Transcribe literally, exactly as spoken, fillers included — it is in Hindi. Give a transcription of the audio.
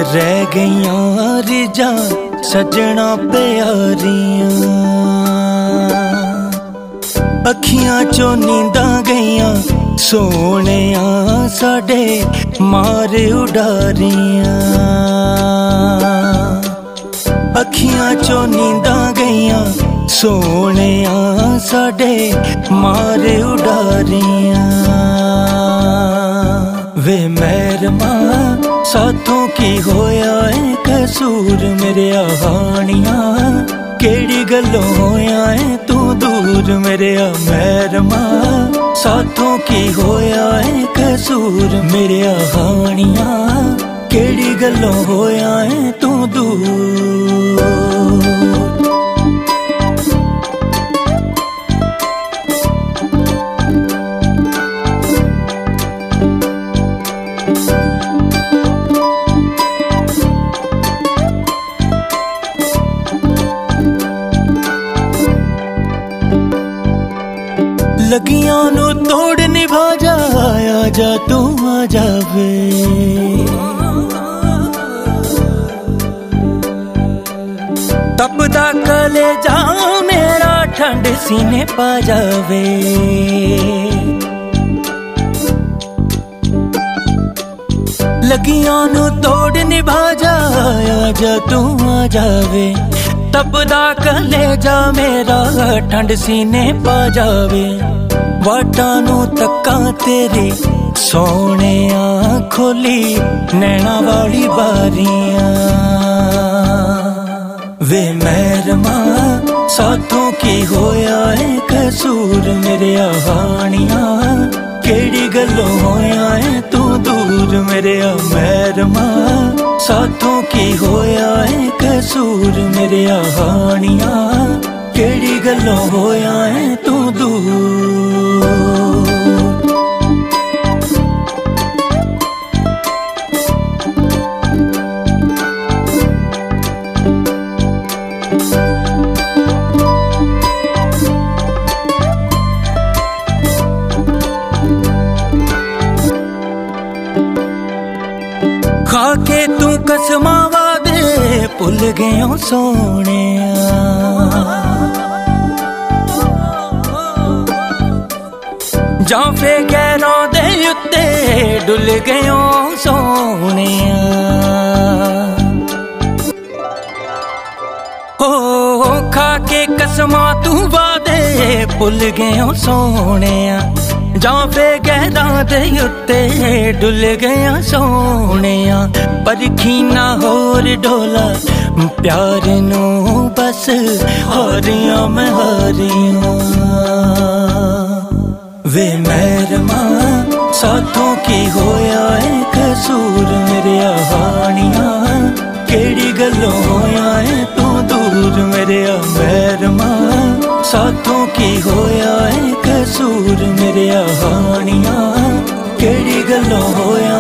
रह गईयां रिजा सजना प्यारियां, अखियां चो नींदा गईयां सोहणिया साडे मारे उडारियां, अखियां चो नींदा गईयां सोहणिया साडे मारे उडारियां। वे मैरमा साथों की होया है कसूर मेरे हानिया, केड़ी गल्लों होया है तू दूर मेरे मैरमा साथों की होया है कसूर मेरे हानिया, केड़ी गल्लों होया है तू दूर। लगियां नू तोड़ निभा जा, आया जा तू आ जावे, तपदा कलेजा मेरा ठंड सीने पा जावे, लगियां नू तोड़ निभा जा, आया जा तू आ जावे, तपदा कलेजा मेरा ठंड सीने पा जावे। वाटा नू तक्का तेरे सोहणिया खोली नैना वाली बारियां, वे मैरमा साथों की होया है कसूर मेरे हानिया, केड़ी गल्लों होया है तू दूर मेरे मैरमा साथों की होया है कसूर मेरे हानिया, केड़ी गल्लों होया है तू दूर। खाके तू कसमा वादे भुल गयो सोहणिया, जां फे गैरों दे उत्ते डुल गयो सोहणिया, हो खाके कसमा तू वादे भुल गयो सोहणिया, जां फे गैरां दे उत्ते डुल गया सोहणिया, परखी ना होर डोला प्यार नू बस हारियां मैं हारियां। वे मैरमा साथों की होया है कसूर मेरे हानिया, केड़ी गल्लों होया है तू दूर मेरे मैरमा साथों की होया है कसूर मेरे हानिया, केड़ी गल्लों होया